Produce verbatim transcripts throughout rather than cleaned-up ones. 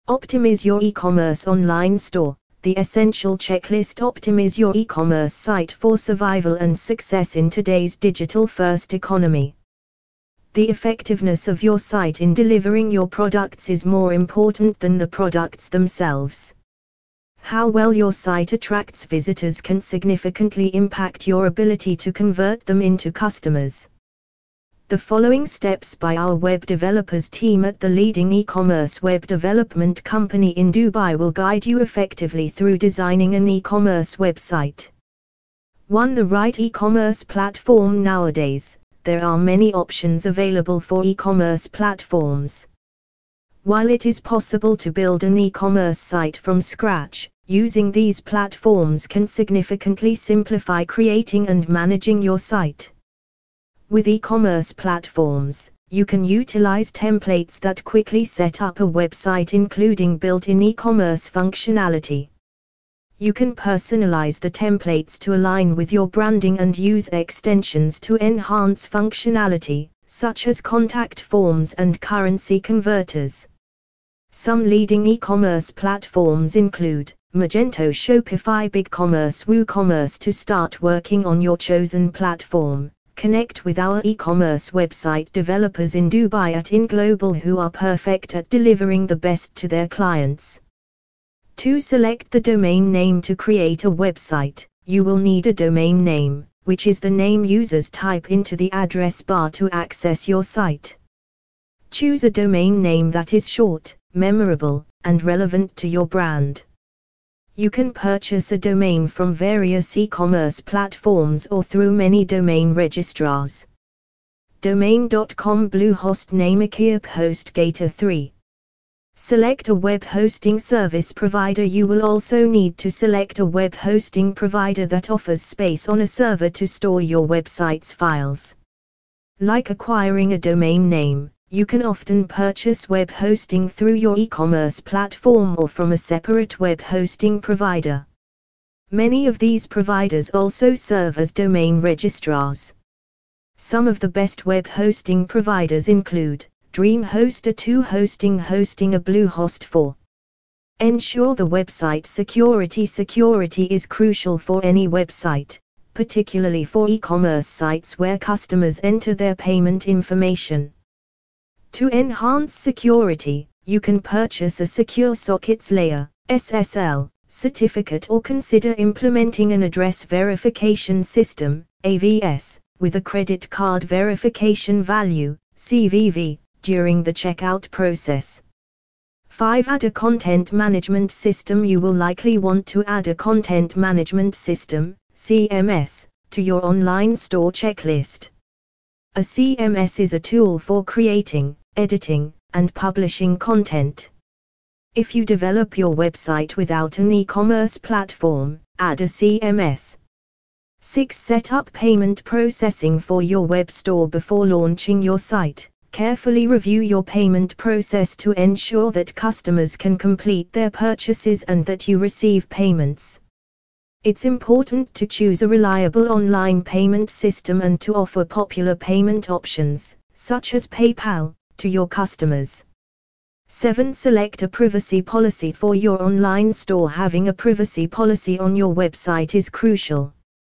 Optimize your e-commerce online store. The essential checklist: optimize your e-commerce site for survival and success in today's digital-first economy. The effectiveness of your site in delivering your products is more important than the products themselves. How well your site attracts visitors can significantly impact your ability to convert them into customers. The following steps by our web developers team at the leading e-commerce web development company in Dubai will guide you effectively through designing an e-commerce website. one The right e-commerce platform. Nowadays, there are many options available for e-commerce platforms. While it is possible to build an e-commerce site from scratch, using these platforms can significantly simplify creating and managing your site. With e-commerce platforms, you can utilize templates that quickly set up a website, including built-in e-commerce functionality. You can personalize the templates to align with your branding and use extensions to enhance functionality, such as contact forms and currency converters. Some leading e-commerce platforms include Magento, Shopify, BigCommerce, WooCommerce. To start working on your chosen platform, connect with our e-commerce website developers in Dubai at InGlobal, who are perfect at delivering the best to their clients. two Select the domain name. To create a website, you will need a domain name, which is the name users type into the address bar to access your site. Choose a domain name that is short, memorable, and relevant to your brand. You can purchase a domain from various e-commerce platforms or through many domain registrars. Domain dot com, Bluehost, Namekeep, HostGator. three Select a web hosting service provider. You will also need to select a web hosting provider that offers space on a server to store your website's files. Like acquiring a domain name, you can often purchase web hosting through your e-commerce platform or from a separate web hosting provider. Many of these providers also serve as domain registrars. Some of the best web hosting providers include DreamHost, A two Hosting, Hosting, A Bluehost. four Ensure the website security. Security is crucial for any website, particularly for e-commerce sites where customers enter their payment information. To enhance security, you can purchase a Secure Sockets Layer (S S L) certificate or consider implementing an address verification system (A V S) with a credit card verification value (C V V) during the checkout process. five Add a content management system. You will likely want to add a content management system (C M S) to your online store checklist. A C M S is a tool for creating, editing, and publishing content. If you develop your website without an e-commerce platform, add a C M S. six Set up payment processing for your web store. Before launching your site, carefully review your payment process to ensure that customers can complete their purchases and that you receive payments. It's important to choose a reliable online payment system and to offer popular payment options, such as PayPal, to your customers. seven Select a privacy policy for your online store. Having a privacy policy on your website is crucial.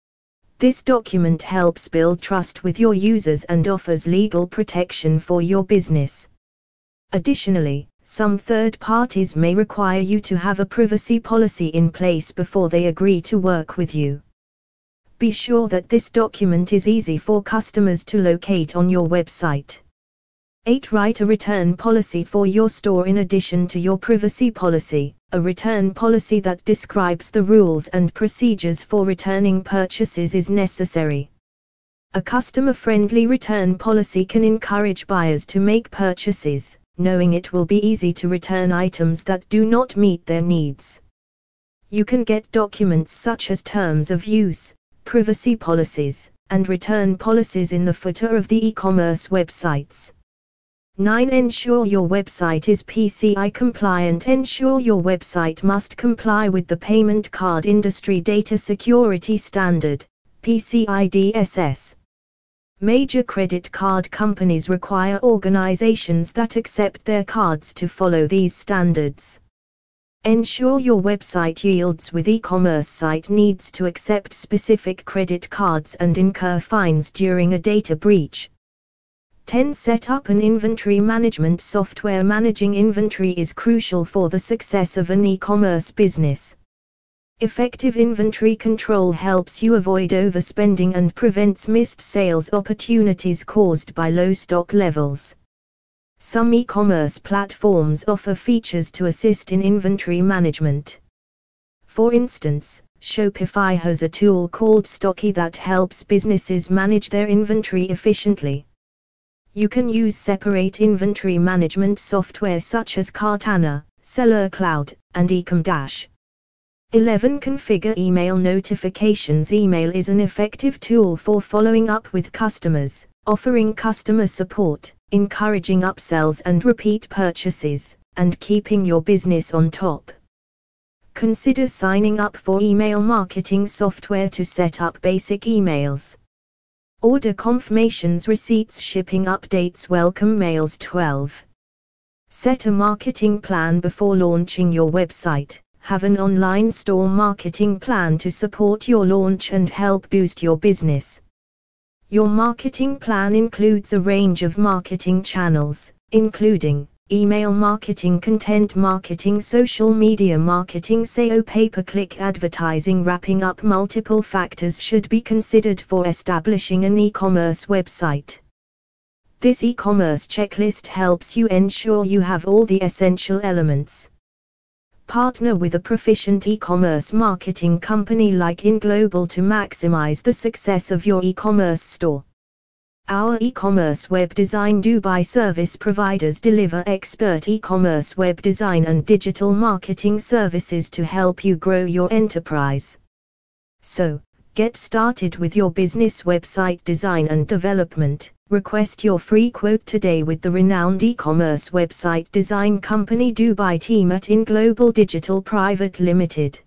This document helps build trust with your users and offers legal protection for your business. Additionally, some third parties may require you to have a privacy policy in place before they agree to work with you. Be sure that this document is easy for customers to locate on your website. eight Write a return policy for your store. In addition to your privacy policy, a return policy that describes the rules and procedures for returning purchases is necessary. A customer-friendly return policy can encourage buyers to make purchases, knowing it will be easy to return items that do not meet their needs. You can get documents such as terms of use, privacy policies, and return policies in the footer of the e-commerce websites. nine Ensure your website is P C I compliant. Ensure your website must comply with the Payment Card Industry Data Security Standard, P C I D S S. Major credit card companies require organizations that accept their cards to follow these standards. Ensure your website yields with e-commerce site needs to accept specific credit cards and incur fines during a data breach. ten Set up an inventory management software. Managing inventory is crucial for the success of an e-commerce business. Effective inventory control helps you avoid overspending and prevents missed sales opportunities caused by low stock levels. Some e-commerce platforms offer features to assist in inventory management. For instance, Shopify has a tool called Stocky that helps businesses manage their inventory efficiently. You can use separate inventory management software such as Cartana, Seller Cloud, and Ecom. eleven Configure email notifications. Email is an effective tool for following up with customers, offering customer support, encouraging upsells and repeat purchases, and keeping your business on top. Consider signing up for email marketing software to set up basic emails. Order confirmations, receipts, shipping updates, welcome mails. twelve Set a marketing plan before launching your website. Have an online store marketing plan to support your launch and help boost your business. Your marketing plan includes a range of marketing channels, including email marketing, content marketing, social media marketing, S E O, pay-per-click advertising. Wrapping up, multiple factors should be considered for establishing an e-commerce website. This e-commerce checklist helps you ensure you have all the essential elements. Partner with a proficient e-commerce marketing company like InGlobal to maximize the success of your e-commerce store. Our e-commerce web design Dubai service providers deliver expert e-commerce web design and digital marketing services to help you grow your enterprise. So, get started with your business website design and development. Request your free quote today with the renowned e-commerce website design company Dubai team at InGlobal Digital Private Limited.